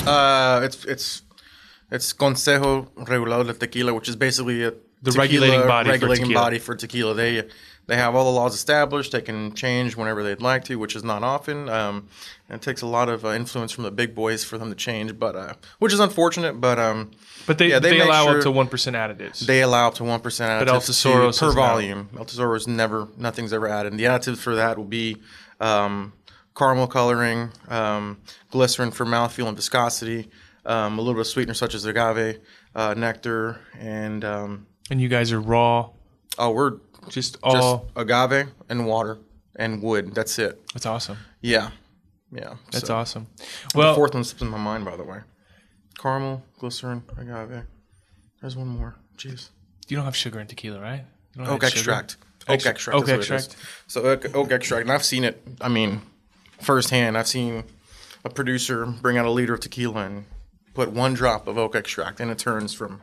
It's Consejo Regulador de Tequila, which is basically the regulating body for tequila. They have all the laws established. They can change whenever they'd like to, which is not often. And it takes a lot of influence from the big boys for them to change, but which is unfortunate. But they allow up to 1% additives. They allow up to 1% additives but El Tesoro per volume. El Tesoro is nothing's ever added. And the additives for that will be caramel coloring, glycerin for mouthfeel and viscosity, a little bit of sweetener such as agave, nectar, and you guys are raw. Oh, we're just agave and water and wood. That's it. That's awesome. Yeah. That's awesome. Well, the fourth one slips in my mind, by the way. Caramel, glycerin, agave. There's one more. Jeez. You don't have sugar in tequila, right? Oak extract. Oak extract. So oak extract, and I've seen it. I mean, firsthand. I've seen a producer bring out a liter of tequila and put 1 drop of oak extract, and it turns from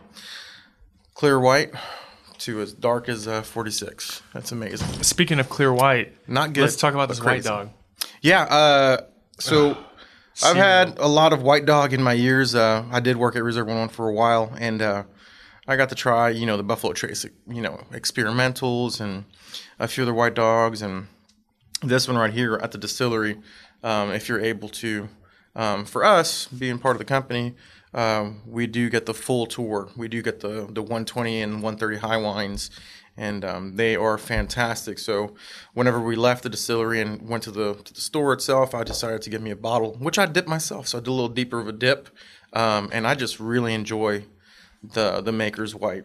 clear white to as dark as 46. That's amazing. Speaking of clear white, not good. Let's talk about this White Dog. Yeah. So I've had a lot of White Dog in my years. I did work at Reserve 101 for a while, and I got to try, the Buffalo Trace, experimentals and a few other White Dogs, and this one right here at the distillery. If you're able to, for us being part of the company, we do get the full tour. We do get the 120 and 130 high wines, and they are fantastic. So whenever we left the distillery and went to the store itself, I decided to get me a bottle, which I dipped myself. So I did a little deeper of a dip, and I just really enjoy the Maker's White.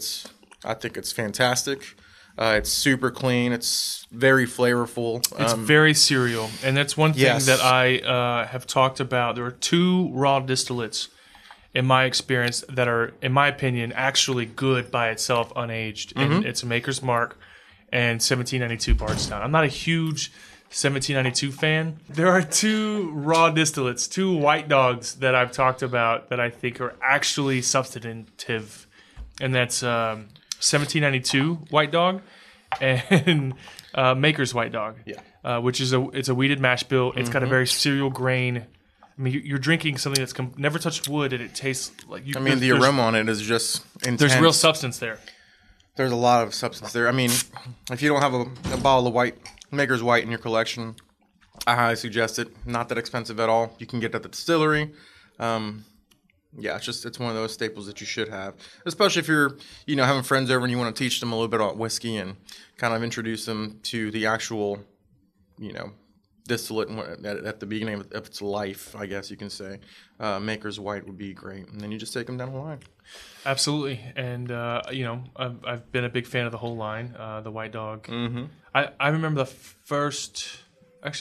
I think it's fantastic. It's super clean. It's very flavorful. It's very cereal, and that's one thing that I have talked about. There are 2 raw distillates in my experience that are, in my opinion, actually good by itself, unaged. And it's Maker's Mark and 1792 Bardstown. I'm not a huge 1792 fan. There are 2 raw distillates, 2 White Dogs that I've talked about that I think are actually substantive, and that's 1792 White Dog and Maker's White Dog. Yeah. Which is it's a wheated mash bill. It's got a very cereal grain. I mean, you're drinking something that's never touched wood, and it tastes like you. I mean, the aroma on it is just intense. There's real substance there. There's a lot of substance there. I mean, if you don't have a bottle of Maker's White in your collection, I highly suggest it. Not that expensive at all. You can get it at the distillery. Yeah, it's one of those staples that you should have, especially if you're, having friends over and you want to teach them a little bit about whiskey and kind of introduce them to the actual, distillate at the beginning of its life, I guess you can say. Maker's White would be great, and then you just take them down the line. Absolutely, and I've been a big fan of the whole line, the White Dog. Mm-hmm. I remember the first, it's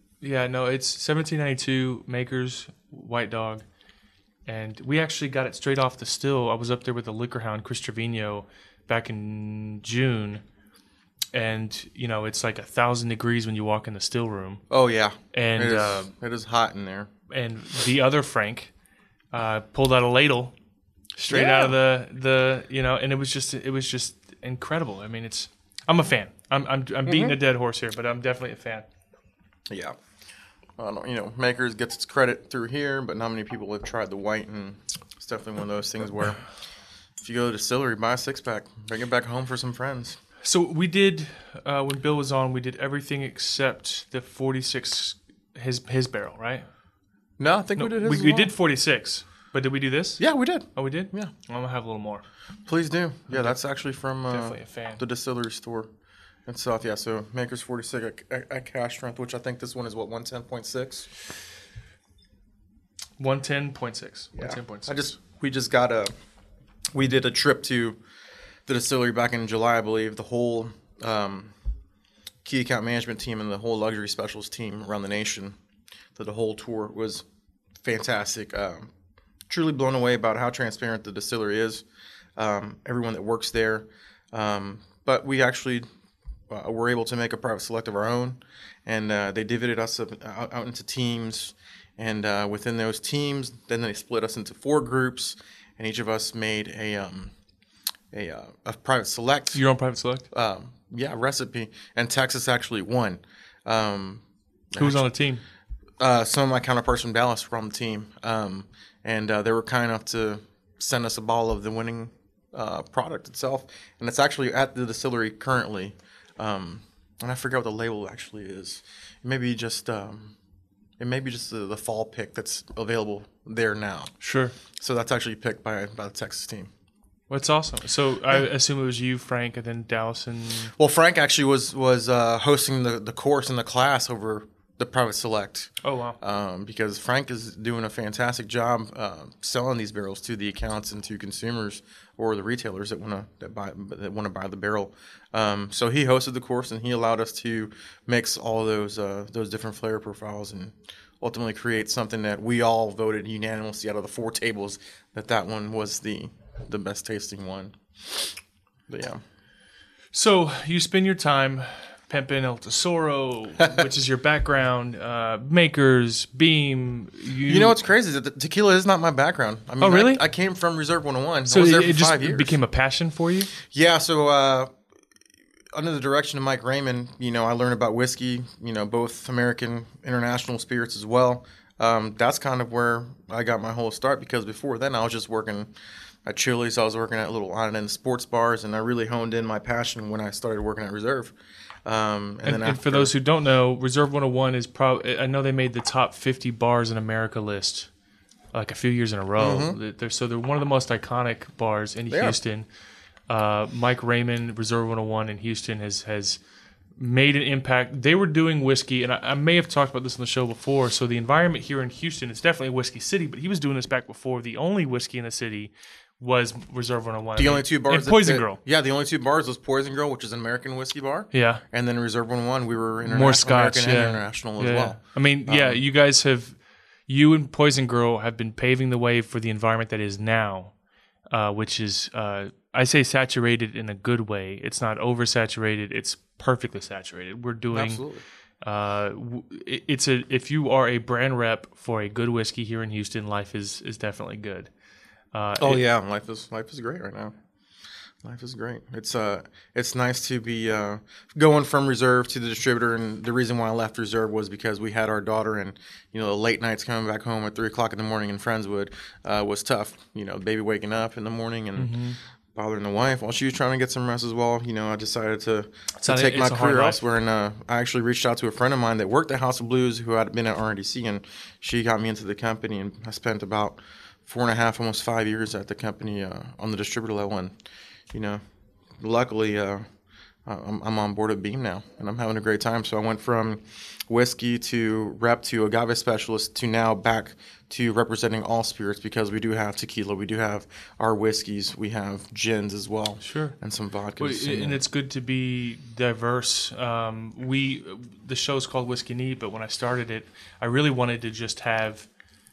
1792 Maker's White Dog, and we actually got it straight off the still. I was up there with the liquor hound Chris Trevino back in June. And, it's like 1,000 degrees when you walk in the still room. Oh, yeah. And it is hot in there. And the other Frank pulled out a ladle straight out of the and it was just incredible. I mean, I'm a fan. I'm beating a dead horse here, but I'm definitely a fan. Yeah. Makers gets its credit through here, but not many people have tried the white, and it's definitely one of those things where if you go to the distillery, buy a 6-pack, bring it back home for some friends. So we did, when Bill was on, we did everything except the 46, his barrel, right? No, I think we did his We did 46, but did we do this? Yeah, we did. Oh, we did? Yeah. I'm going to have a little more. Please do. Yeah, that's actually from definitely a fan. The distillery store in South. Yeah, so Maker's 46 at cash strength, which I think this one is, 110.6? 110.6. Yeah. 110.6. We did a trip to the distillery back in July, I believe. The whole key account management team and the whole luxury specialist team around the nation. The whole tour was fantastic. Truly blown away about how transparent the distillery is. Everyone that works there. But we actually were able to make a private select of our own, and they divided us out into teams. And within those teams, then they split us into 4 groups, and each of us made a private select. Your own private select? Recipe. And Texas actually won. Who was on the team? Some of my counterparts from Dallas were on the team. And they were kind enough to send us a bottle of the winning product itself. And it's actually at the distillery currently. And I forget what the label actually is. It may be just the fall pick that's available there now. Sure. So that's actually picked by the Texas team. Well, that's awesome. So I assume it was you, Frank, and then Dallas and... Well, Frank actually was hosting the course in the class over the private select. Oh, wow. Because Frank is doing a fantastic job selling these barrels to the accounts and to consumers or the retailers that want to buy the barrel. So he hosted the course, and he allowed us to mix all of those different flavor profiles and ultimately create something that we all voted unanimously out of the 4 tables that one was the best tasting one. But yeah. So you spend your time pimping El Tesoro, which is your background, Makers, Beam. You know what's crazy is that the tequila is not my background. I mean, oh, really? I came from Reserve 101. So I was there for it just 5 years. became a passion for you? Yeah, so under the direction of Mike Raymond, I learned about whiskey, both American, international spirits as well. That's kind of where I got my whole start, because before then I was just working at Chili's. I was working at little on-and-end sports bars, and I really honed in my passion when I started working at Reserve. And for those who don't know, Reserve 101 is probably, I know they made the top 50 bars in America list like a few years in a row. Mm-hmm. They're one of the most iconic bars in Houston. Mike Raymond, Reserve 101 in Houston has made an impact. They were doing whiskey, and I may have talked about this on the show before. So the environment here in Houston is definitely a whiskey city, but he was doing this back before. The only whiskey in the city was Reserve 101. The only 2 bars. And Poison Girl. Yeah, the only 2 bars was Poison Girl, which is an American whiskey bar. Yeah. And then Reserve 101, we were more Scotch, American and international as well. I mean, you guys you and Poison Girl have been paving the way for the environment that is now, which is, I say saturated in a good way. It's not oversaturated. It's perfectly saturated. We're doing... Absolutely. If you are a brand rep for a good whiskey here in Houston, life is definitely good. Life is great right now. Life is great. It's nice to be going from reserve to the distributor, and the reason why I left reserve was because we had our daughter, and the late nights coming back home at 3:00 in the morning in Friendswood was tough. Baby waking up in the morning and bothering the wife while she was trying to get some rest as well. I decided to take my career elsewhere, and I actually reached out to a friend of mine that worked at House of Blues who had been at RNDC, and she got me into the company, and I spent about 4.5, almost 5 years at the company on the distributor level, and luckily I'm on board at Beam now, and I'm having a great time. So I went from whiskey to rep to agave specialist to now back to representing all spirits, because we do have tequila, we do have our whiskeys, we have gins as well, sure, and some vodkas. And it's good to be diverse. The show's called Whiskey Neat, but when I started it, I really wanted to just have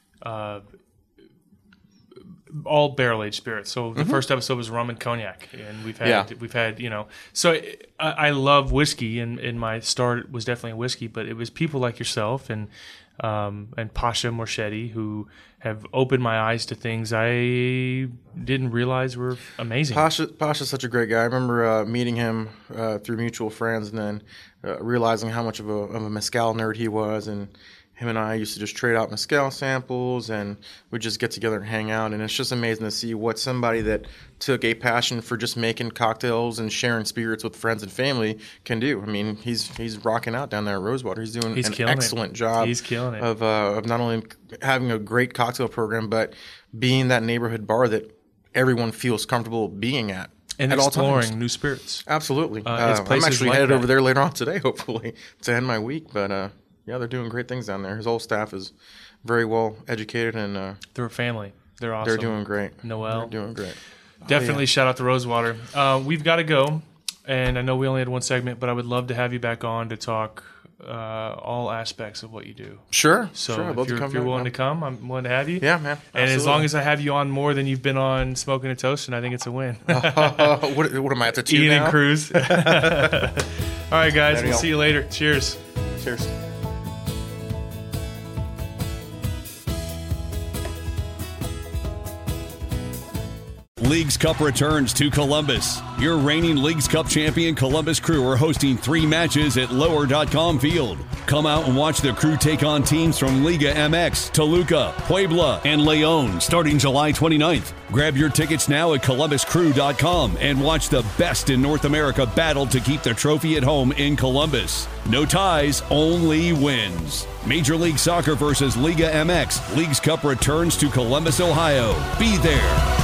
all barrel-aged spirits. So the first episode was rum and cognac, and we've had So I love whiskey, and my start was definitely whiskey. But it was people like yourself and Pasha Morchetti who have opened my eyes to things I didn't realize were amazing. Pasha's such a great guy. I remember meeting him through mutual friends, and then realizing how much of a mezcal nerd he was, and him and I used to just trade out mezcal samples, and we'd just get together and hang out. And it's just amazing to see what somebody that took a passion for just making cocktails and sharing spirits with friends and family can do. I mean, he's rocking out down there at Rosewater. He's doing an excellent job. He's killing it. Of not only having a great cocktail program, but being that neighborhood bar that everyone feels comfortable being at. And exploring new spirits. Absolutely. I'm actually headed over there later on today, hopefully, to end my week. But yeah, they're doing great things down there. His whole staff is very well educated, and they're a family. They're awesome. They're doing great. Noel. They're doing great. Definitely shout out to Rosewater. We've got to go, and I know we only had one segment, but I would love to have you back on to talk all aspects of what you do. Sure. So sure. if you're willing to come, I'm willing to have you. Yeah, man. Absolutely. And as long as I have you on more than you've been on Smoking a Toast, and I think it's a win. What am I at the 2 Ian now? and Cruz. All right, guys. We'll see you later. Cheers. Cheers. Leagues Cup returns to Columbus. Your reigning Leagues Cup champion Columbus Crew are hosting 3 matches at Lower.com Field. Come out and watch the Crew take on teams from Liga MX, Toluca, Puebla, and Leon starting July 29th. Grab your tickets now at ColumbusCrew.com and watch the best in North America battle to keep the trophy at home in Columbus. No ties, only wins. Major League Soccer versus Liga MX. Leagues Cup returns to Columbus, Ohio. Be there.